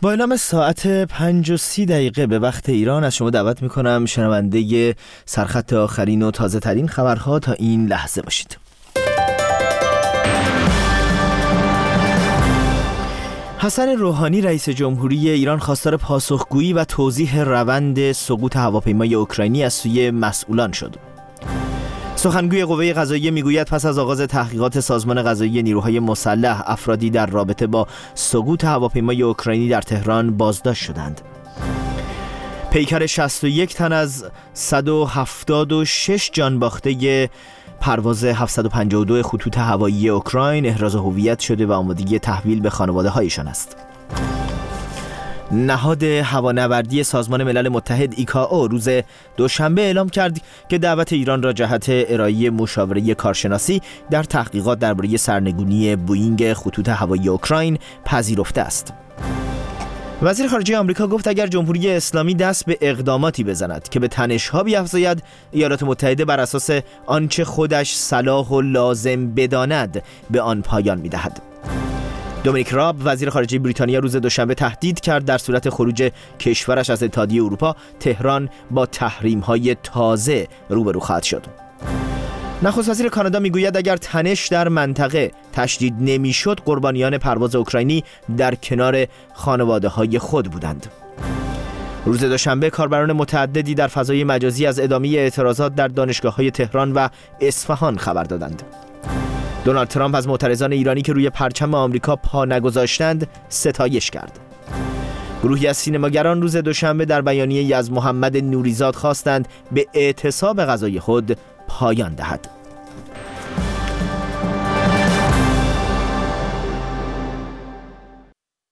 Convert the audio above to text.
با اعلام ساعت 5:30 به وقت ایران از شما دعوت میکنم شنونده سرخط آخرین و تازه ترین خبرها تا این لحظه باشید. حسن روحانی رئیس جمهوری ایران خواستار پاسخگویی و توضیح روند سقوط هواپیمای اوکراینی از سوی مسئولان شد. سخنگوی قوه قضاییه میگوید پس از آغاز تحقیقات سازمان قضایی نیروهای مسلح افرادی در رابطه با سقوط هواپیمای اوکراینی در تهران بازداشت شدند. پیکر 61 تن از 176 جانباخته پرواز 752 خطوط هوایی اوکراین احراز هویت شده و آمادگی تحویل به خانواده هایشان است. نهاد هوانوردی سازمان ملل متحد ایکائو روز دوشنبه اعلام کرد که دعوت ایران را جهت ارائه مشاوره کارشناسی در تحقیقات درباره سرنگونی بوئینگ خطوط هوایی اوکراین پذیرفته است. وزیر خارجه آمریکا گفت اگر جمهوری اسلامی دست به اقداماتی بزند که به تنش‌ها بیفزاید، ایالات متحده بر اساس آنچه خودش صلاح و لازم بداند به آن پایان می‌دهد. دومینیک راب وزیر خارجه بریتانیا روز دوشنبه تهدید کرد در صورت خروج کشورش از اتحادیه اروپا، تهران با تحریم‌های تازه روبرو خواهد شد. نخست وزیر کانادا میگوید اگر تنش در منطقه تشدید نمیشد، قربانیان پرواز اوکراینی در کنار خانواده‌های خود بودند. روز دوشنبه کاربران متعددی در فضای مجازی از ادامه اعتراضات در دانشگاه‌های تهران و اصفهان خبر دادند. دونالد ترامپ از معترضان ایرانی که روی پرچم آمریکا پا نگذاشتند ستایش کرد. گروهی از سینماگران روز دوشنبه در بیانیه‌ای از محمد نوریزاد خواستند به اعتصاب غذای خود پایان دهد.